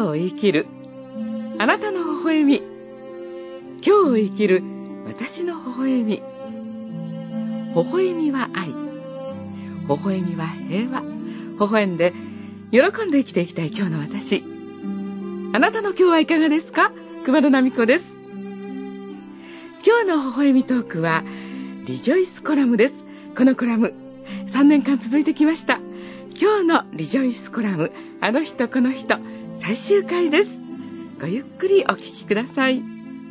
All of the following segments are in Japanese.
今を生きるあなたの微笑み、今日を生きる私の微笑み。微笑みは愛、微笑みは平和。微笑んで喜んで生きていきたい今日の私。あなたの今日はいかがですか？熊野奈美子です。今日の微笑みトークはリジョイスコラムです。このコラム3年間続いてきました。今日のリジョイスコラム、あの人この人、最終回です。ごゆっくりお聞きください。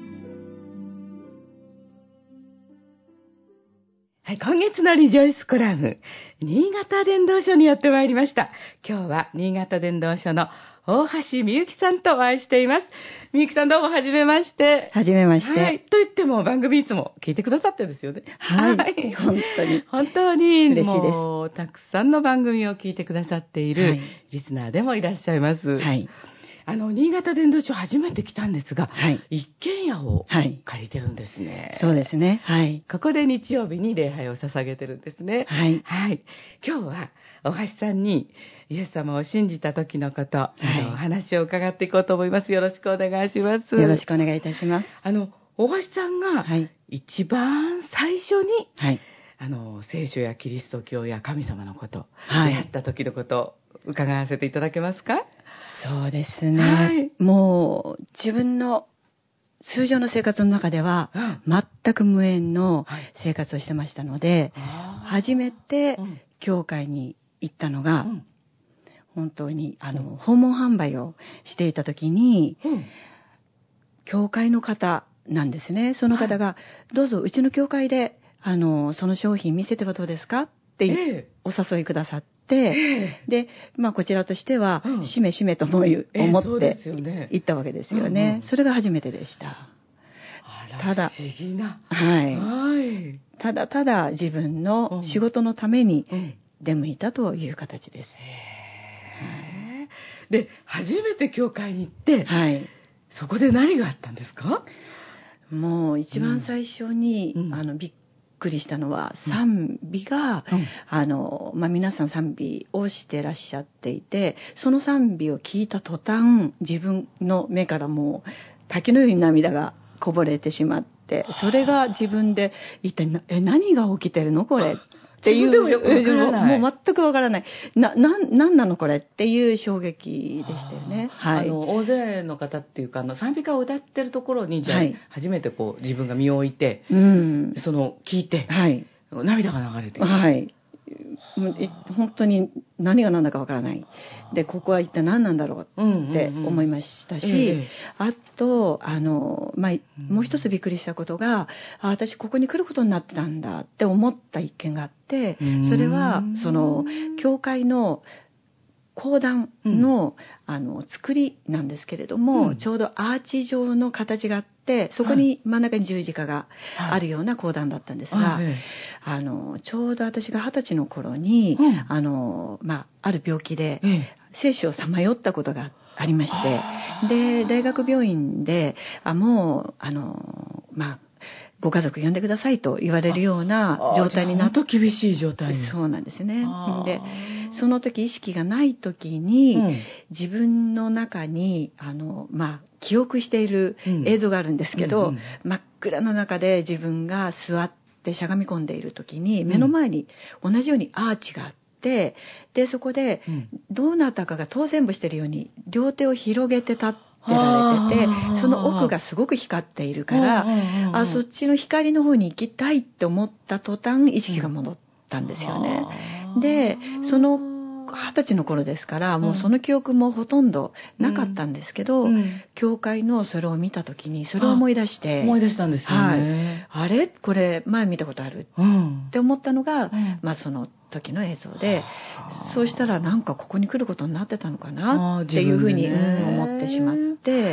はい、今月のリジョイスコラム、新潟伝道所にやってまいりました。今日は新潟伝道所の大橋美幸さんとお会いしています。美幸さん、どうもはじめまして。 はじめまして。 はい、と言っても番組いつも聞いてくださってるんですよね。 はい、本当に。 本当に嬉しいです。 もうたくさんの番組を聞いてくださっているリスナーでもいらっしゃいます。はい。新潟伝道所初めて来たんですが、はい、一軒家を借りてるんですね。 はい、そうですね。はい。 ここで日曜日に礼拝を捧げてるんですね。はい。はい。今日は大橋さんにイエス様を信じた時のこと、お話を伺っていこうと思います。よろしくお願いします。 よろしくお願いいたします。 大橋さんが一番最初に、はい、聖書やキリスト教や神様のこと、はい、出会った時のこと伺わせていただけますか？ そうですね、はい、もう自分の通常の生活の中では全く無縁の生活をしてましたので、初めて教会に行ったのが、本当に訪問販売をしていた時に、教会の方なんですね。その方が、どうぞうちの教会でその商品見せてはどうですかってお誘いくださって、で、こちらとしては、しめしめと思って行ったわけですよね。それが初めてでした。 ただ、不思議な。 はい。ただただ自分の仕事のために出向いたという形です。 で、初めて教会に行って、はい、そこで何があったんですか？ もう一番最初に、びっくりしたのは賛美が、皆さん賛美をしてらっしゃっていて、その賛美を聞いた途端、自分の目からもう滝のように涙がこぼれてしまって、それが自分で一体何が起きてるのこれっていう、 自分でもよくわからない、 もう全くわからない、なんなのこれっていう衝撃でしたよね。 はい、大勢の方っていうか賛美歌を歌ってるところに、じゃあ、はい、初めてこう自分が身を置いて、聞いて、はい、涙が流れている。 はい。本当に何が何だかわからない。で、ここは一体何なんだろうって思いましたし、あともう一つびっくりしたことが、私ここに来ることになってたんだって思った一件があって、それはその教会の講談の、作りなんですけれども、ちょうどアーチ状の形があって、そこに真ん中に十字架があるような講談だったんですが、ちょうど私が20歳の頃に、ある病気で生死をさまよったことがありまして、で、大学病院で、もう、ご家族呼んでくださいと言われるような状態になって、 本当厳しい状態に。 そうなんですね。で、その時意識がない時に、自分の中に記憶している映像があるんですけど、真っ暗な中で自分が座ってしゃがみ込んでいる時に、目の前に同じようにアーチがあって、でそこでどなたかが当選簿しているように両手を広げて立ってられてて、その奥がすごく光っているから、そっちの光の方に行きたいって思った途端、意識が戻ったんですよね。で、その20歳の頃ですから、もうその記憶もほとんどなかったんですけど、教会のそれを見た時にそれを思い出して、 思い出したんですよね。 あれこれ前見たことあるって思ったのが、その時の映像で、そうしたらなんかここに来ることになってたのかなっていうふうに思ってしまって、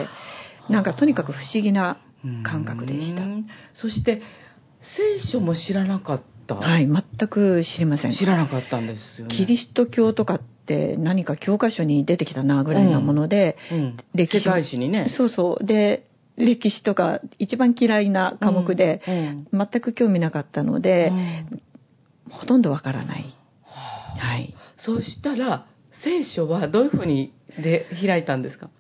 なんかとにかく不思議な感覚でした。 そして聖書も知らなかった。 はい、全く知りません。 知らなかったんですよね。 キリスト教とかって何か教科書に出てきたなぐらいなもので、 歴史世界史にね。 そうそう。で、歴史とか一番嫌いな科目で、全く興味なかったので、ほとんどわからない。はい。 そうしたら聖書はどういうふうにで開いたんですか？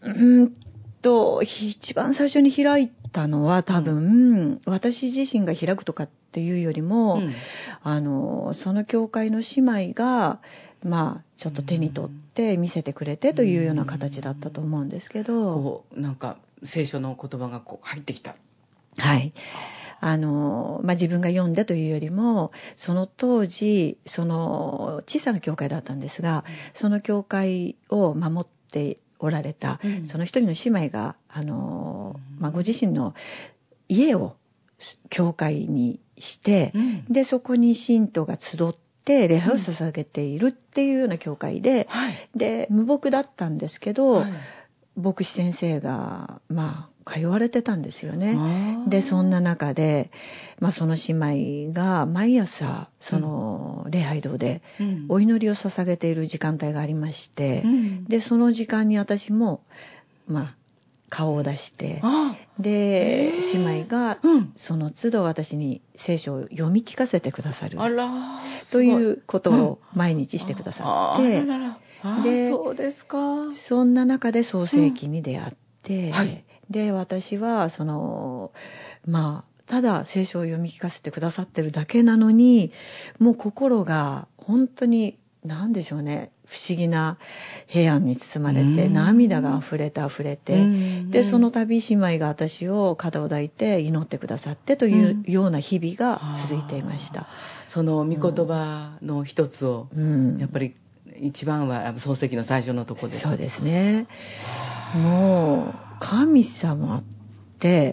一番最初に開いたのは多分、私自身が開くとかっていうよりも、その教会の姉妹がちょっと手に取って見せてくれてというような形だったと思うんですけど、 こうなんか聖書の言葉がこう入ってきた。 はい。自分が読んでというよりも、その当時その小さな教会だったんですが、その教会を守っておられた、その一人の姉妹がご自身の家を教会にして、でそこに信徒が集って礼拝を捧げているっていうような教会で、で無牧だったんですけど、牧師先生が通われてたんですよね。でそんな中で、その姉妹が毎朝その礼拝堂でお祈りを捧げている時間帯がありまして、でその時間に私も顔を出して、で姉妹がその都度私に聖書を読み聞かせてくださるということを毎日してくださって、でそうですか。そんな中で創世記に出会って、で私はそのただ聖書を読み聞かせてくださってるだけなのに、もう心が本当に何でしょうね、不思議な平安に包まれて、涙が溢れて、でその度姉妹が私を肩を抱いて祈ってくださってというような日々が続いていました。 その御言葉の一つを、やっぱり一番は創世記の最初のところです。 そうですね。もう神様って、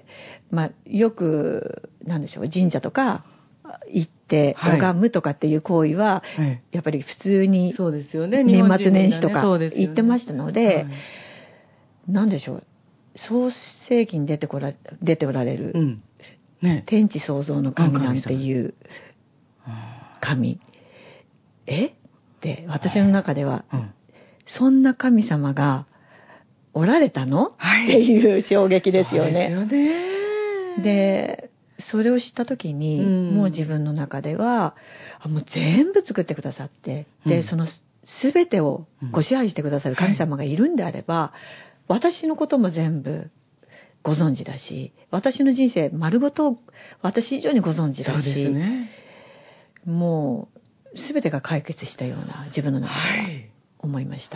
よく何でしょう、神社とか行って拝むとかっていう行為は、やっぱり普通に年末年始とか行ってましたので、何でしょう、創世記に出ておられる、天地創造の神なんていう神、って私の中では、そんな神様がおられたの、っていう衝撃ですよね。そうですよね。でそれを知った時に、もう自分の中ではもう全部作ってくださって、でその全てをご支配してくださる神様がいるんであれば、私のことも全部ご存知だし、私の人生丸ごと私以上にご存知だし、そうですね、もう全てが解決したような自分の中では思いました。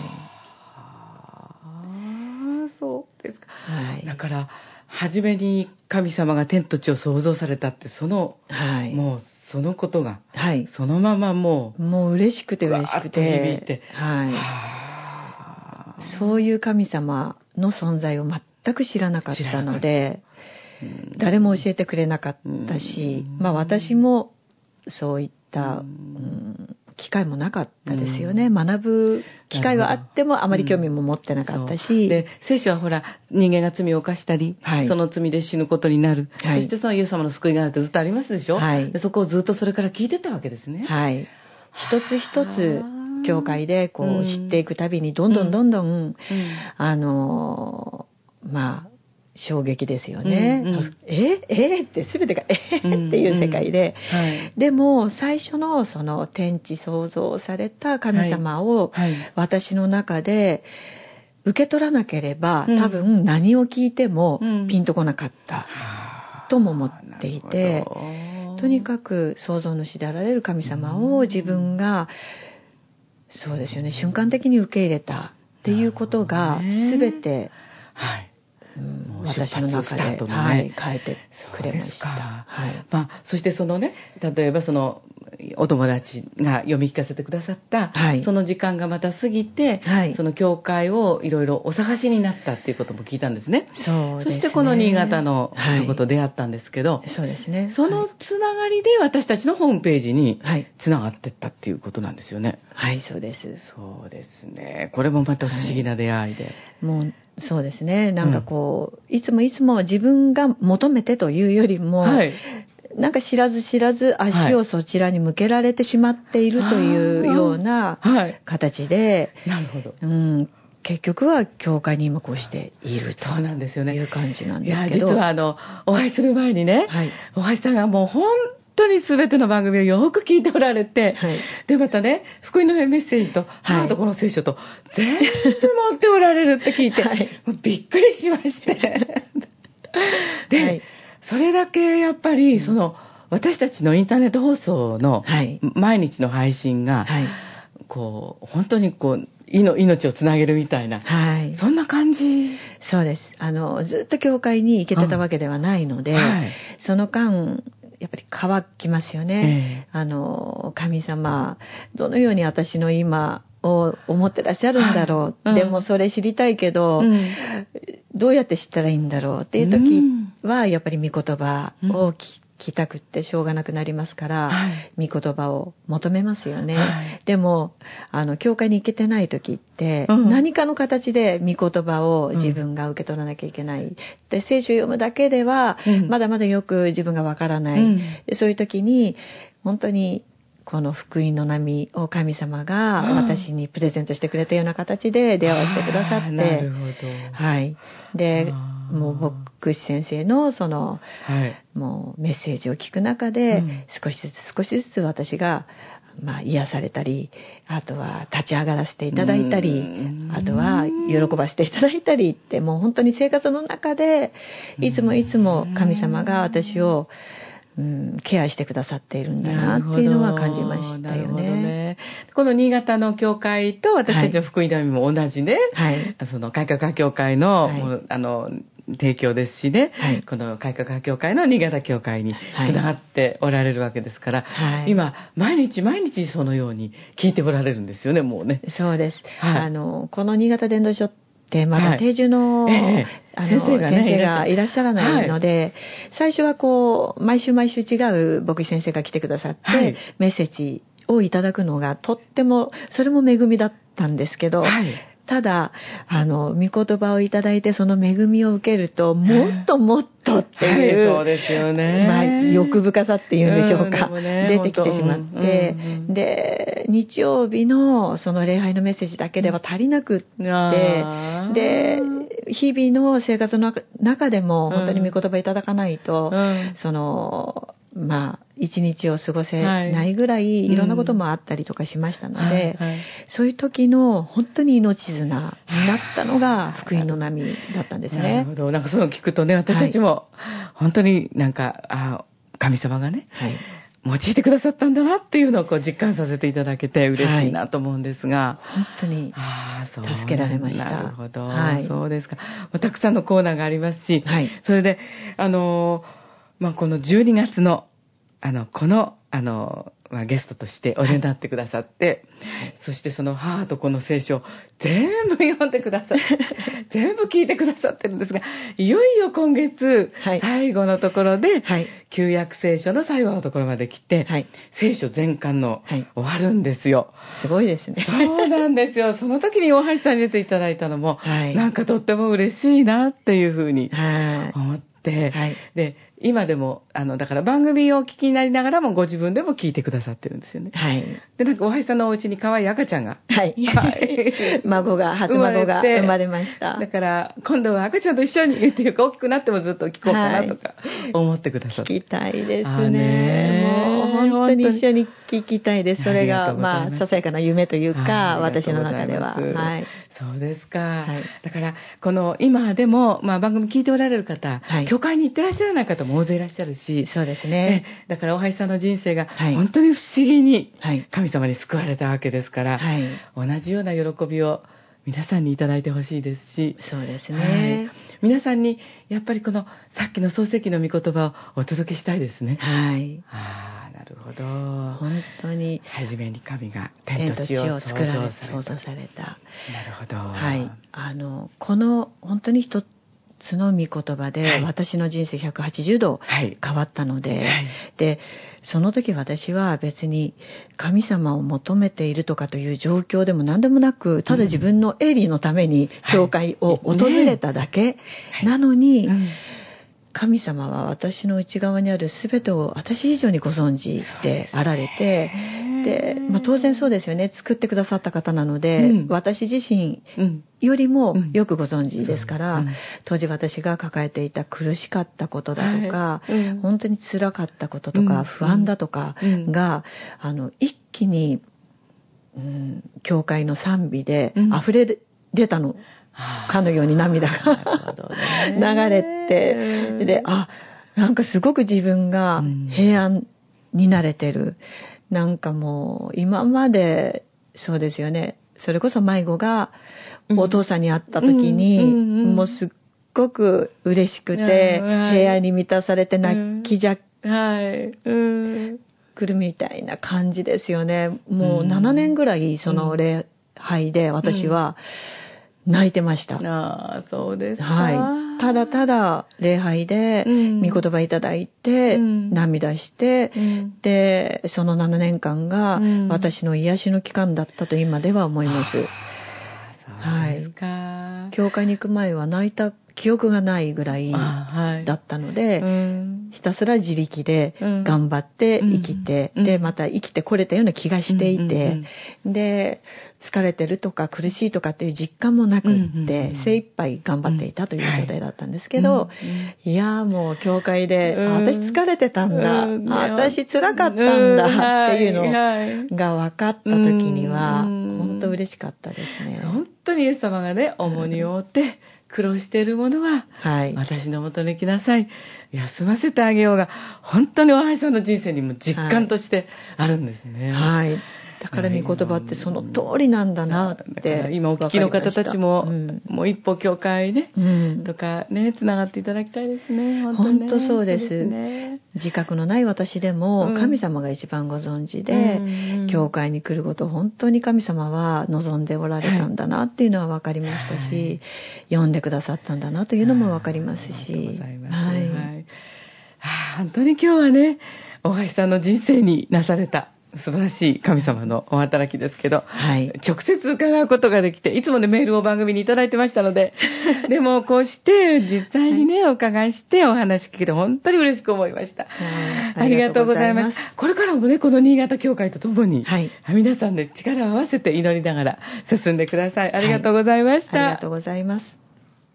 そうですか。だから初めに神様が天と地を創造されたって、もうそのことが、そのままもう嬉しくて響いて、そういう神様の存在を全く知らなかったので、誰も教えてくれなかったし、私もそういった、機会もなかったですよね。学ぶ機会はあってもあまり興味も持ってなかったし、 で聖書はほら、人間が罪を犯したり、その罪で死ぬことになる、そしてそのイエス様の救いがあるってずっとありますでしょ、でそこをずっとそれから聞いてたわけですね。 一つ一つ教会でこう知っていくたびにどんどん衝撃ですよね。って全てがっていう世界で、でも最初のその天地創造された神様を私の中で受け取らなければ、多分何を聞いてもピンとこなかったとも思っていて、とにかく創造主であられる神様を自分がそうですよね、瞬間的に受け入れたっていうことが全て、私の中で、変えてくれました。 そしてそのね、例えばそのお友達が読み聞かせてくださった、その時間がまた過ぎて、その教会をいろいろお探しになったっていうことも聞いたんですね。そしてこの新潟のとこと出会ったんですけど、 そうですね。 そのつながりで私たちのホームページにつながっていったっていうことなんですよね。 そうです。 そうですね。これもまた不思議な出会いで。 もうそうですね。なんかこう、いつも自分が求めてというよりも、なんか知らず足をそちらに向けられてしまっているというような形で、 なるほど。 結局は教会に今こうしているという感じなんですけど、 実はお会いする前にね、大橋さんがもう本当に全ての番組をよく聞いておられて、はい、でまたね福音のメッセージと母とこの聖書と全部持っておられるって聞いて、はい、もうびっくりしましてで、はい、それだけやっぱりその私たちのインターネット放送の毎日の配信が、はい、こう本当にこう命をつなげるみたいな、はい、そんな感じ。 そうです。ずっと教会に行けてたわけではないので、はい、その間やっぱり乾きますよね、神様どのように私の今を思ってらっしゃるんだろう、はい、でもそれ知りたいけど、どうやって知ったらいいんだろうっていう時はやっぱり御言葉を聞きたくってしょうがなくなりますから、はい、御言葉を求めますよね、はい、でも教会に行けてない時って、何かの形で御言葉を自分が受け取らなきゃいけない、で聖書を読むだけではまだまだよく自分がわからない、そういう時に本当にこの福音の波を神様が私にプレゼントしてくれたような形で出会わせてくださって、 なるほど、 はい、でもう牧師先生のその、はい、もうメッセージを聞く中で、少しずつ私が癒されたり、あとは立ち上がらせていただいたり、あとは喜ばせていただいたりって、もう本当に生活の中でいつも神様が私をケアしてくださっているんだなっていうのは感じましたよね。 この新潟の教会と私たちの福音の意味も同じね、はい、その改革派教会の、はい、提供ですしね、はい、この改革派教会の新潟教会につながっておられるわけですから、はい、今毎日そのように聞いておられるんですよね、もうね。 そうです、はい、この新潟伝道所でまだ定住の、先生がいらっしゃらないので、最初はこう毎週違う牧師先生が来てくださって、メッセージをいただくのがとってもそれも恵みだったんですけど、ただ御言葉をいただいてその恵みを受けるともっともっとっていう、 そうですよね、 欲深さっていうんでしょうか、出てきてしまって、で日曜日のその礼拝のメッセージだけでは足りなくって、で日々の生活の中でも本当に御言葉いただかないと、その一日を過ごせないぐらいいろんなこともあったりとかしましたので、そういう時の本当に命綱になったのが福音の波だったんですね。 なるほど。なんかそういうの聞くとね、私たちも本当になんか神様がね、用いてくださったんだなっていうのをこう実感させていただけて嬉しいなと思うんですが、 本当に助けられました。 なるほど、そうですか。たくさんのコーナーがありますし、それでこの12月のこのゲストとしてお出になってくださって、そしてその母と子の聖書を全部読んでくださって全部聞いてくださってるんですが、いよいよ今月、最後のところで、旧約聖書の最後のところまで来て、聖書全巻の、終わるんですよ。 すごいですね。 そうなんですよ。その時に大橋さんに出ていただいたのも、なんかとっても嬉しいなっていうふうに思って、で今でもだから番組をお聞きになりながらもご自分でも聞いてくださってるんですよね。でなんか大橋さんのお家に可愛い赤ちゃんが、初孫が生まれました。 だから今度は赤ちゃんと一緒にっていうか大きくなってもずっと聞こうかなとか思ってくださって、 聞きたいですね。もう本当に一緒に聞きたいです。それがささやかな夢というか、私の中では。 そうですか。だからこの今でも番組聞いておられる方、教会に行ってらっしゃらない方も大勢いらっしゃるし、 そうですね。 だから大橋さんの人生が本当に不思議に神様に救われたわけですから、同じような喜びを皆さんにいただいてほしいですし、 そうですね、 皆さんにやっぱりこのさっきの創世記の御言葉をお届けしたいですね。なるほど。 本当に初めに神が天と地を創造された。なるほど。この本当に一つの御言葉で、私の人生180度変わったので、でその時私は別に神様を求めているとかという状況でも何でもなく、ただ自分の営利のために教会を訪れただけなのに、神様は私の内側にある全てを私以上にご存知であられて、 で、当然そうですよね。作ってくださった方なので、私自身よりもよくご存知ですから、当時私が抱えていた苦しかったことだとか、本当に辛かったこととか、不安だとかが、一気に、教会の賛美で溢れ出たのかのように涙が流れて、で、なんかすごく自分が平安になれてる。なんかもう今までそうですよね。それこそ迷子がお父さんに会った時に、もうすっごく嬉しくて、平安に満たされて泣きじゃくるみたいな感じですよね。もう7年ぐらいその礼拝で私は泣いてました。 そうですか。 はい。ただただ礼拝で御言葉いただいて、涙して、で、その7年間が私の癒しの期間だったと今では思います。 そうですか。 教会に行く前は泣いた記憶がないぐらいだったので、ひたすら自力で頑張って生きて、でまた生きてこれたような気がしていて、で疲れてるとか苦しいとかっていう実感もなくって、精一杯頑張っていたという状態だったんですけど、いやもう教会で、私疲れてたんだ、私辛かったんだっていうのが分かった時には本当嬉しかったですね。 本当にイエス様がね、重荷を負って苦労しているものは、私のもとに来なさい、休ませてあげようが、本当におはいさんの人生にも実感としてあるんですね。 だから御言葉ってその通りなんだなって今お聞きの方たちも、もう一歩教会ね、とかね、つながっていただきたいですね。 本当そうです。自覚のない私でも神様が一番ご存知で、教会に来ることを本当に神様は望んでおられたんだなっていうのは分かりましたし、読んでくださったんだなというのも分かりますし、 本当に今日はね、大橋さんの人生になされた素晴らしい神様のお働きですけど、直接伺うことができて、いつもねメールを番組にいただいてましたのででもこうして実際にね、お伺いしてお話聞けて本当に嬉しく思いました。ありがとうございます。これからもね、この新潟教会とともに、皆さんで力を合わせて祈りながら進んでください。ありがとうございました。 ありがとうございます。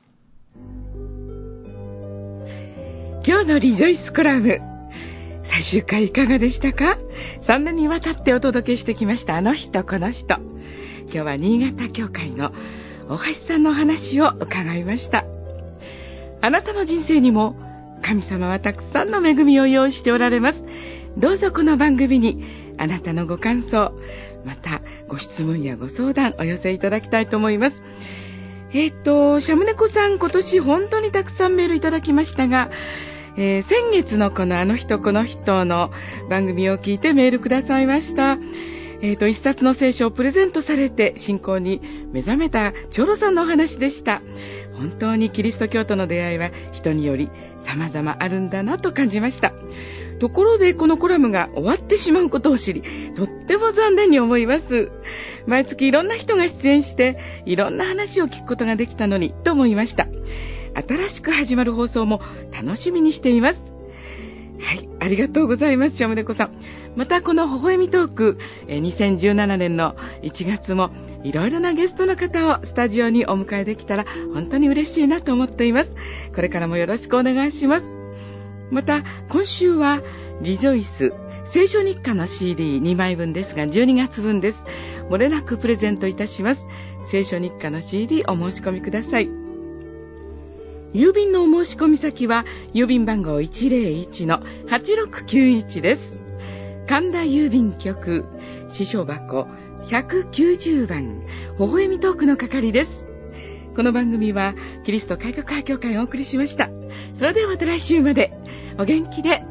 今日のリジョイスコラム最終回いかがでしたか？3年にわたってお届けしてきましたあの人この人。今日は新潟教会の大橋さんのお話を伺いました。あなたの人生にも神様はたくさんの恵みを用意しておられます。どうぞこの番組にあなたのご感想、またご質問やご相談お寄せいただきたいと思います。シャムネコさん、今年本当にたくさんメールいただきましたが、先月のこのあの人この人の番組を聞いてメールくださいました。一冊の聖書をプレゼントされて信仰に目覚めた長老さんのお話でした。本当にキリスト教との出会いは人により様々あるんだなと感じました。ところでこのコラムが終わってしまうことを知り、とっても残念に思います。毎月いろんな人が出演していろんな話を聞くことができたのにと思いました。新しく始まる放送も楽しみにしています。ありがとうございます、シャムネコさん。またこの微笑みトーク、2017年の1月もいろいろなゲストの方をスタジオにお迎えできたら本当に嬉しいなと思っています。これからもよろしくお願いします。また今週はリジョイス聖書日課の CD2 枚分ですが12月分です。漏れなくプレゼントいたします。聖書日課の CD お申し込みください。郵便のお申し込み先は郵便番号 101-8691 です。神田郵便局支所箱190番微笑みトークの係です。この番組はキリスト改革派教会がお送りしました。それではまた来週までお元気で